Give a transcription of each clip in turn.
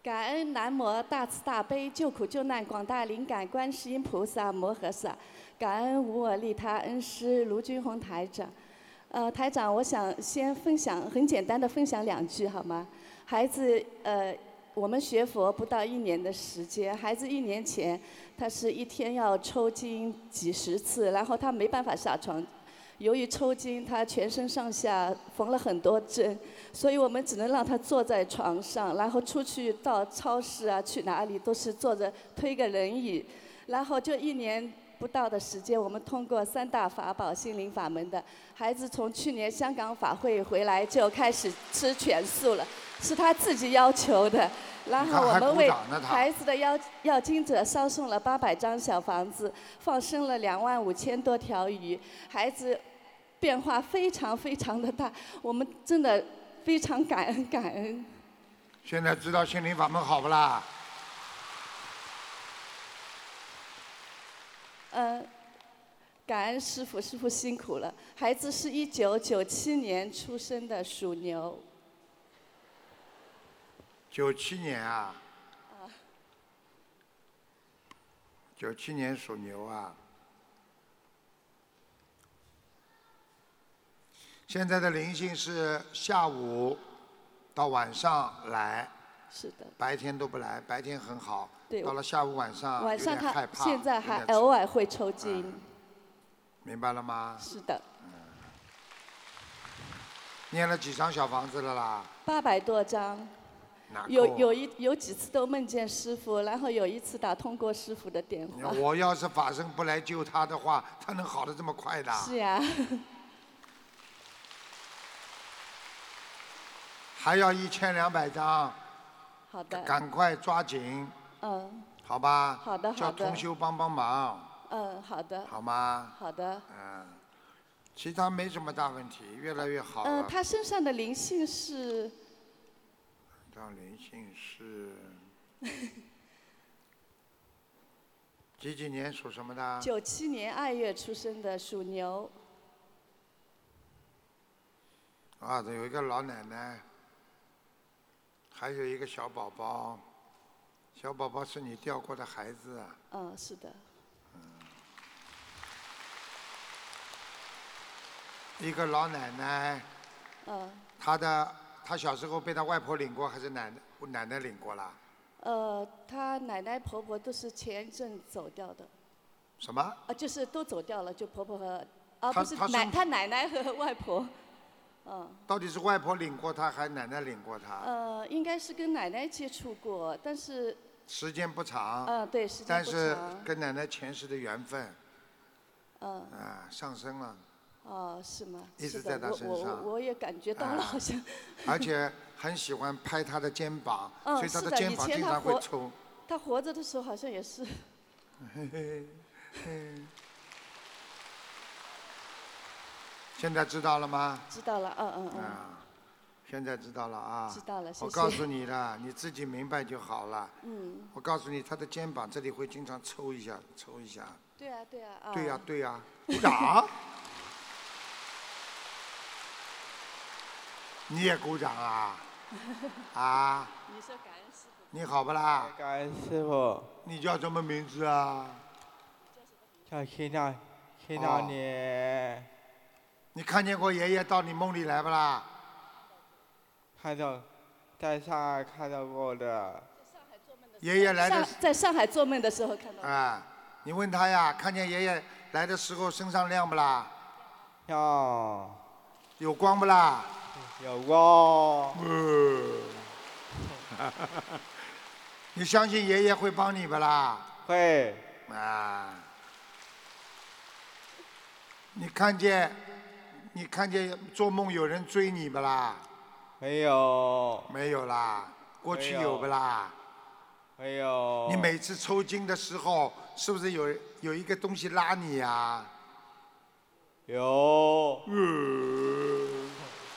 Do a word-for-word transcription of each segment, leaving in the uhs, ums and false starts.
感恩南无大慈大悲救苦救难广大灵感观世音菩萨摩诃萨，感恩无我利他恩师卢军宏台长。呃，台长，我想先分享很简单的分享两句好吗？孩子，呃，我们学佛不到一年的时间，孩子一年前他是一天要抽筋几十次，然后他没办法下床。由于抽筋，他全身上下缝了很多针，所以我们只能让他坐在床上，然后出去到超市啊，去哪里都是坐着推个轮椅，然后就一年不到的时间，我们通过三大法宝心灵法门的孩子，从去年香港法会回来就开始吃全素了，是他自己要求的。然后我们为孩子的要要经者烧送了八百张小房子，放生了两万五千多条鱼，孩子变化非常非常的大，我们真的非常感恩感恩。 现在知道心灵法门好不啦？ 呃，感恩师父，师父辛苦了。孩子是一九九七年出生的，属牛。 九七年啊，九七年属牛啊。现在的灵性是下午到晚上来， 是的， 白天都不来，白天很好， 对， 到了下午晚上晚上他有点害怕， 现在还偶尔会抽筋。 嗯，明白了吗？ 是的。 嗯。念了几张小房子了啦？ 八百多张。有有一有几次都梦见师父，然后有一次打通过师父的电话。 我要是法身不来救他的话，他能好得这么快的？ 是呀。 还要一千两百张。 好的。 赶快抓紧。 嗯。 好吧。 好的好的。 叫同修帮帮忙。 嗯，好的。 好吗？ 好的。 嗯，其他没什么大问题，越来越好了。 嗯，他身上的灵性是。 上灵性是几几年属什么的？ 九七年二月出生的，属牛。 啊，这有一个老奶奶，还有一个小宝宝，小宝宝是你掉过的孩子啊。 嗯，是的。 嗯。一个老奶奶。 嗯。 她的。他小时候被他外婆领过，还是奶奶奶奶领过啦？ 呃，他奶奶婆婆都是前一阵走掉的。 什么？ 啊，就是都走掉了，就婆婆和啊不是奶他奶奶和外婆，嗯。 到底是外婆领过他，还是奶奶领过他？ 呃，应该是跟奶奶接触过，但是。 时间不长。 嗯，对，时间不长。 但是跟奶奶前世的缘分。 嗯。 啊，上升了。 哦，是吗？ 一直在他身上。 我我我也感觉到了，好像。 而且很喜欢拍他的肩膀， 嗯， 所以他的肩膀经常会抽。 他活着的时候好像也是。 嘿嘿嘿。现在知道了吗？ 知道了，嗯嗯嗯。 啊，现在知道了啊。 知道了，谢谢。 我告诉你了，你自己明白就好了。 嗯。 我告诉你，他的肩膀这里会经常抽一下，抽一下。 对啊，对啊。 对呀，对呀，鼓掌。你也鼓掌啊？啊？ 你说感恩师父。 你好不啦？ 感恩师父。 你叫什么名字啊？ 叫秦大，秦大年。 你看见过爷爷到你梦里来不啦？ 看到，在上海看到过的。 爷爷来的。 在上海做梦的时候看到。 啊，你问他呀，看见爷爷来的时候身上亮不啦？ 亮。 有光不啦？ 有光。 嗯。你相信爷爷会帮你不啦？ 会。 啊。你看见，你看见做梦有人追你不啦？ 没有。 没有啦。过去有不啦？ 没有。 你每次抽筋的时候，是不是有有一个东西拉你呀？ 有。 嗯。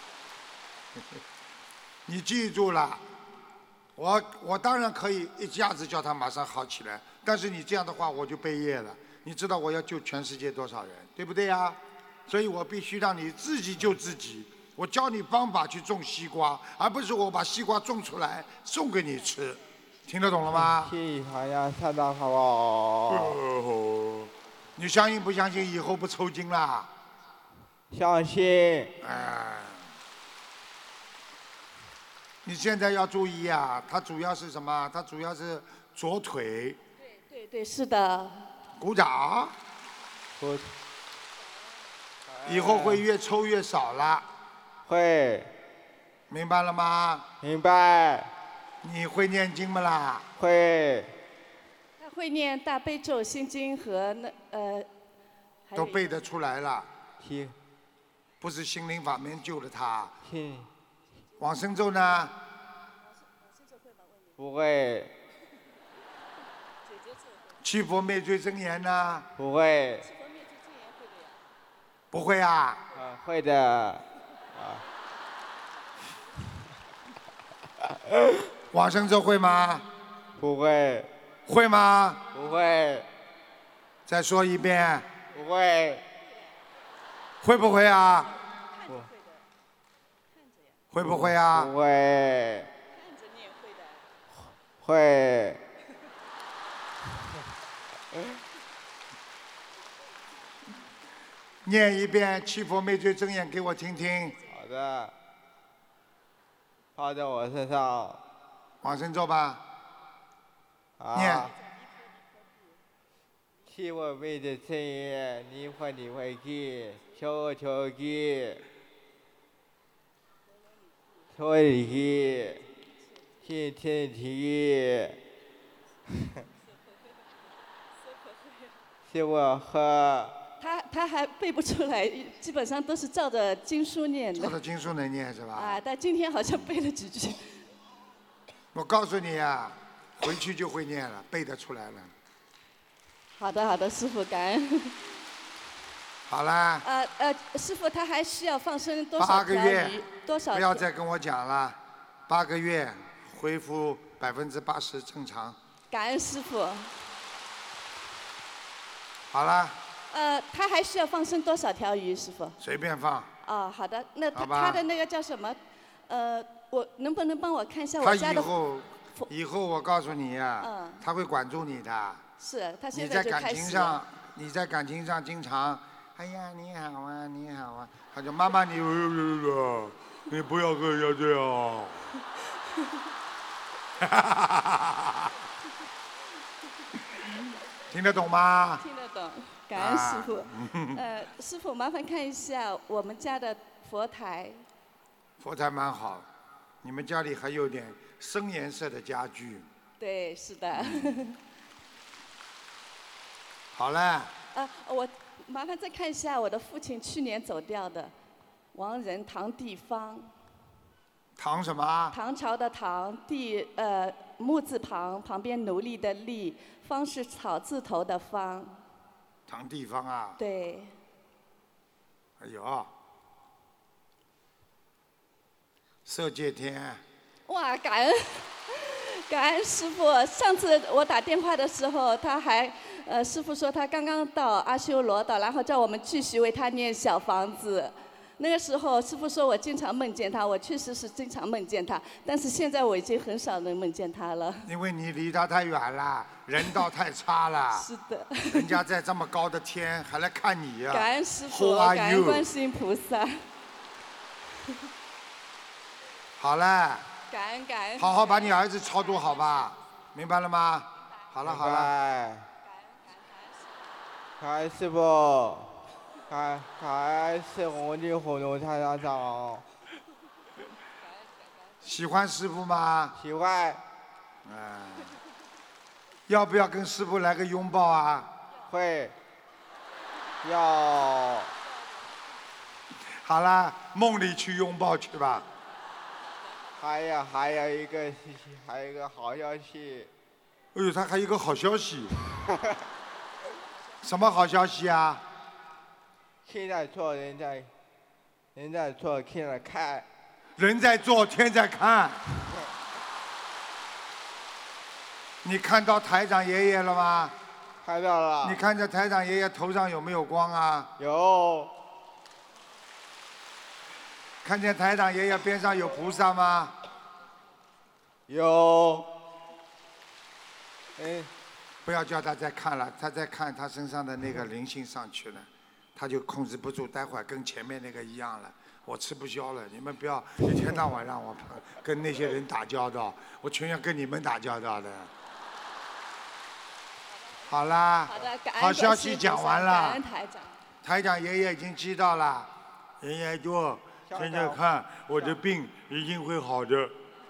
你记住了，我我当然可以一下子叫他马上好起来，但是你这样的话我就背业了。你知道我要救全世界多少人，对不对呀？所以我必须让你自己救自己。我教你方法去种西瓜，而不是我把西瓜种出来送给你吃。 听得懂了吗？ 信好像上大好不？ 哦，你相信不相信以后不抽筋啦？ 相信。 哎，你现在要注意啊，它主要是什么？它主要是左腿。 对对对，是的。 鼓掌。 我。 以后会越抽越少了。 会。 明白了吗？ 明白。 你会念经不啦？ 会。 他会念大悲咒、心经和那呃。 都背得出来了。 行。 不是心灵法门救了他。 行。 往生咒呢？ 不会。 七佛灭罪真言呢？ 不会。 不会啊？ 啊，会的。啊。 往生咒会吗？ 不会。 会吗？ 不会。 再说一遍。 不会。 会不会啊？ 不。 会不会啊？ 不会。会。 念一遍七佛灭罪真言给我听听。 好的。放在我身上。 往生咒吧。 啊。 念。 七佛灭罪真言，离婚离婚去，求求去，求你去，心天体。是我喝。 他他还背不出来，基本上都是照着经书念的。 照着经书能念是吧？ 啊，但今天好像背了几句。 我告诉你啊，回去就会念了，背得出来了。 好的好的，师傅感恩。 好啦。 呃呃，师傅他还需要放生多少八个月条鱼？多少？ 不要再跟我讲了，八个月恢复百分之八十正常。 感恩师傅。 好啦。 呃，他还需要放生多少条鱼，师傅？ 随便放。 哦，好的，那他好吧他的那个叫什么？呃，我能不能帮我看一下他我家的？ 以后，以后我告诉你呀、 嗯他会管住你的。 是，他你现在感就开始情上了。， 你在感情上经常，哎呀你好啊你好啊，他就妈妈你，你不要跟人家这样。听得懂吗？ 听得懂，感恩师傅。 啊呃，师傅麻烦看一下我们家的佛台。 佛台蛮好，你们家里还有点深颜色的家具。 对，是的。 好了。 啊，我麻烦再看一下我的父亲去年走掉的，亡人唐地方。 唐什么？ 唐朝的唐，地呃木字旁，旁边奴隶的隶，方是草字头的方。 唐地方啊。 对。 哎呦。色界天。 哇，感恩，感恩师傅。上次我打电话的时候，他还呃师傅说他刚刚到阿修罗道，然后叫我们继续为他念小房子。那个时候，师傅说我经常梦见他，我确实是经常梦见他，但是现在我已经很少能梦见他了。 因为你离他太远了，人道太差了。 是的。 人家在这么高的天还来看你呀、啊。 感恩师傅， Who are 感恩 you？ 观世音菩萨。 好了。 感恩感恩。 好好把你儿子超度好吧，明白了吗？好了好了。 感恩师傅，感感恩是红军红龙太上长。 喜欢师傅吗？ 喜欢。 嗯。要不要跟师傅来个拥抱啊？ 会。要。 好了，梦里去拥抱去吧。 还有还有一个还有一个好消息。 哎呦，他还有一个好消息。什么好消息啊？ 天在做，人在人在做，天在看。 人在做，天在看。你看到台长爷爷了吗？ 看到了。 你看着台长爷爷头上有没有光啊？ 有。 看见台长爷爷边上有菩萨吗？ 有。 不要叫他再看了，他再看他身上的那个灵性上去了，他就控制不住，待会儿跟前面那个一样了，我吃不消了。你们不要一天到晚让我跟那些人打交道，我全要跟你们打交道的。好啦， 好的，感恩好消息讲完了。 感恩台长。 台长爷爷已经知道了，爷爷说现在看我的病一定会好的。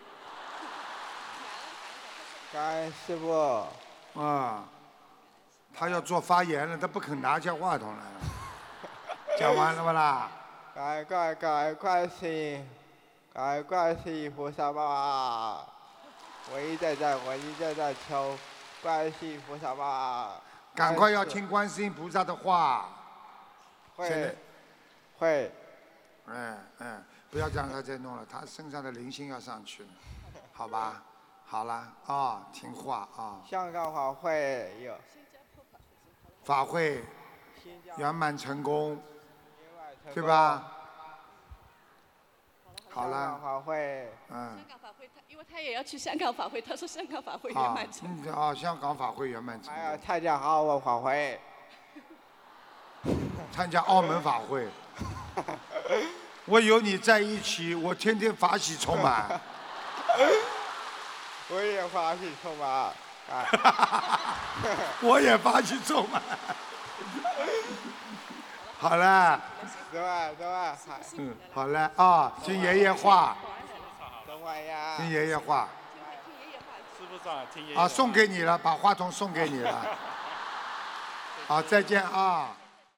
感恩师傅。 啊，他要做发言了，他不肯拿下话筒了。讲完了不啦？ 感恩感恩感恩观世音，感恩观世音菩萨妈妈，我一直在我一直在求观世音菩萨妈妈。 赶快要听观世音菩萨的话。 会，会。 嗯嗯，不要让他再弄了，他身上的灵性要上去了，好吧？好了啊、哦，听话啊。哦、 香港法会有。 法会圆满成功，对吧？好了。 香港法会。 嗯。 香港法会，他因为他也要去香港法会，他说香港法会圆满成功。 啊、嗯，香港法会圆满成功。 还要参加澳门法会。 参加澳门法会。我有你在一起，我天天法喜充满。 我也法喜充满。啊、 我也法喜充满。好了。 走吧走吧。 嗯，好了啊、哦，听爷爷话。 等会呀。 听爷爷话。 师傅上听爷爷。 啊，送给你了，把话筒送给你了。好，再见啊。